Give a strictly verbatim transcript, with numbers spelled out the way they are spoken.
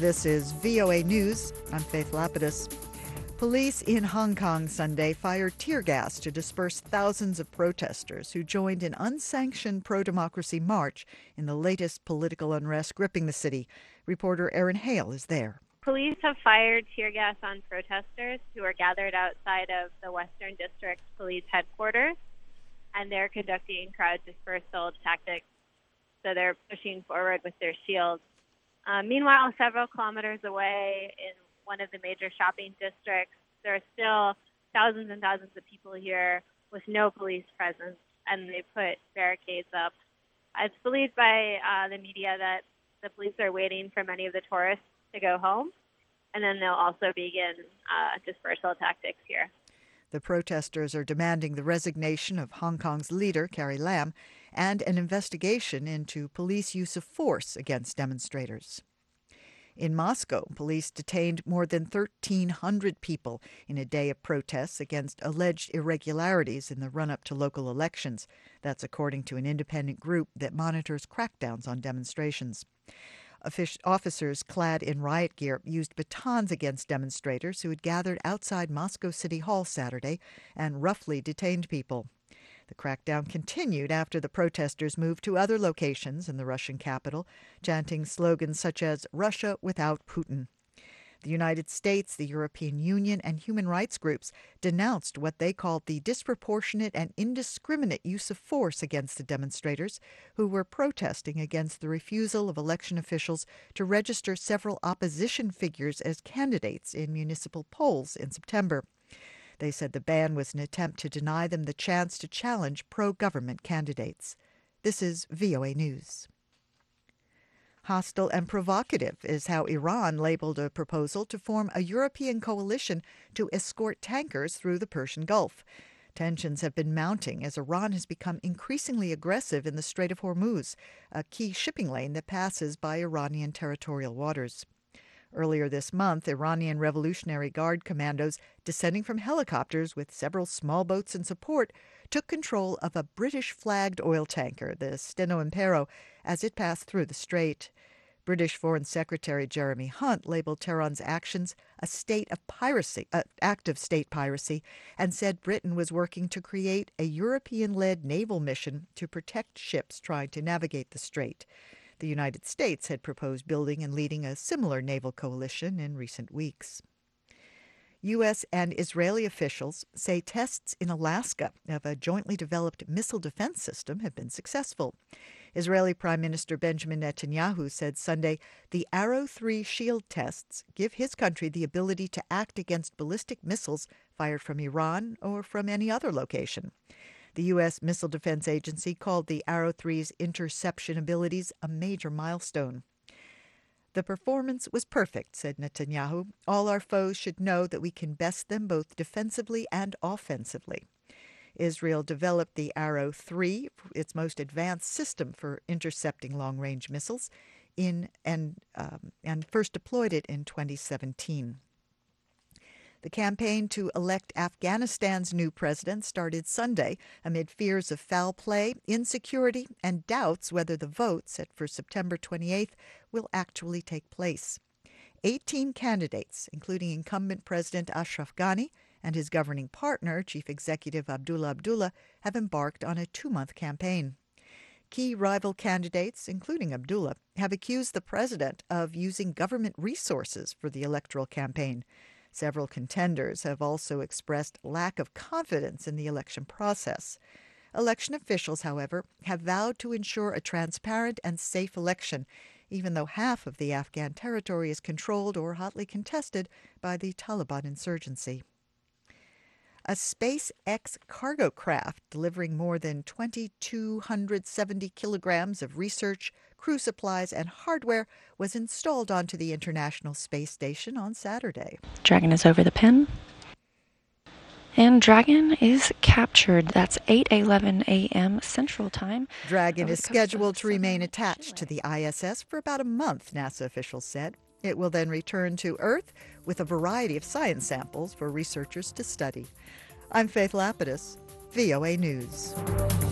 This is V O A News. I'm Faith Lapidus. Police in Hong Kong Sunday fired tear gas to disperse thousands of protesters who joined an unsanctioned pro-democracy march in the latest political unrest gripping the city. Reporter Erin Hale is there. Police have fired tear gas on protesters who are gathered outside of the Western District Police headquarters, and they're conducting crowd dispersal tactics. So they're pushing forward with their shields. Uh, meanwhile, several kilometers away in one of the major shopping districts, there are still thousands and thousands of people here with no police presence, and they put barricades up. It's believed by uh, the media that the police are waiting for many of the tourists to go home, and then they'll also begin uh, dispersal tactics here. The protesters are demanding the resignation of Hong Kong's leader, Carrie Lam, and an investigation into police use of force against demonstrators. In Moscow, police detained more than thirteen hundred people in a day of protests against alleged irregularities in the run-up to local elections. That's according to an independent group that monitors crackdowns on demonstrations. Officers clad in riot gear used batons against demonstrators who had gathered outside Moscow City Hall Saturday and roughly detained people. The crackdown continued after the protesters moved to other locations in the Russian capital, chanting slogans such as "Russia without Putin." The United States, the European Union, and human rights groups denounced what they called the disproportionate and indiscriminate use of force against the demonstrators who were protesting against the refusal of election officials to register several opposition figures as candidates in municipal polls in September. They said the ban was an attempt to deny them the chance to challenge pro-government candidates. This is V O A News. Hostile and provocative is how Iran labeled a proposal to form a European coalition to escort tankers through the Persian Gulf. Tensions have been mounting as Iran has become increasingly aggressive in the Strait of Hormuz, a key shipping lane that passes by Iranian territorial waters. Earlier this month, Iranian Revolutionary Guard commandos descending from helicopters with several small boats in support took control of a British-flagged oil tanker, the Steno Impero, as it passed through the strait. British Foreign Secretary Jeremy Hunt labeled Tehran's actions a state of piracy, uh, act of state piracy, and said Britain was working to create a European-led naval mission to protect ships trying to navigate the strait. The United States had proposed building and leading a similar naval coalition in recent weeks. U S and Israeli officials say tests in Alaska of a jointly developed missile defense system have been successful. Israeli Prime Minister Benjamin Netanyahu said Sunday the Arrow three shield tests give his country the ability to act against ballistic missiles fired from Iran or from any other location. The U S Missile Defense Agency called the Arrow three's interception abilities a major milestone. The performance was perfect, said Netanyahu. All our foes should know that we can best them both defensively and offensively. Israel developed the Arrow three, its most advanced system for intercepting long-range missiles, in and, um, and first deployed it in twenty seventeen. The campaign to elect Afghanistan's new president started Sunday amid fears of foul play, insecurity, and doubts whether the vote, set for September twenty-eighth, will actually take place. Eighteen candidates, including incumbent President Ashraf Ghani and his governing partner, Chief Executive Abdullah Abdullah, have embarked on a two-month campaign. Key rival candidates, including Abdullah, have accused the president of using government resources for the electoral campaign. Several contenders have also expressed lack of confidence in the election process. Election officials, however, have vowed to ensure a transparent and safe election, even though half of the Afghan territory is controlled or hotly contested by the Taliban insurgency. A SpaceX cargo craft delivering more than two thousand two hundred seventy kilograms of research, crew supplies, and hardware was installed onto the International Space Station on Saturday. Dragon is over the pin. And Dragon is captured. That's eight eleven a.m. Central Time. Dragon is scheduled to remain attached to the I S S for about a month, NASA officials said. It will then return to Earth with a variety of science samples for researchers to study. I'm Faith Lapidus, V O A News.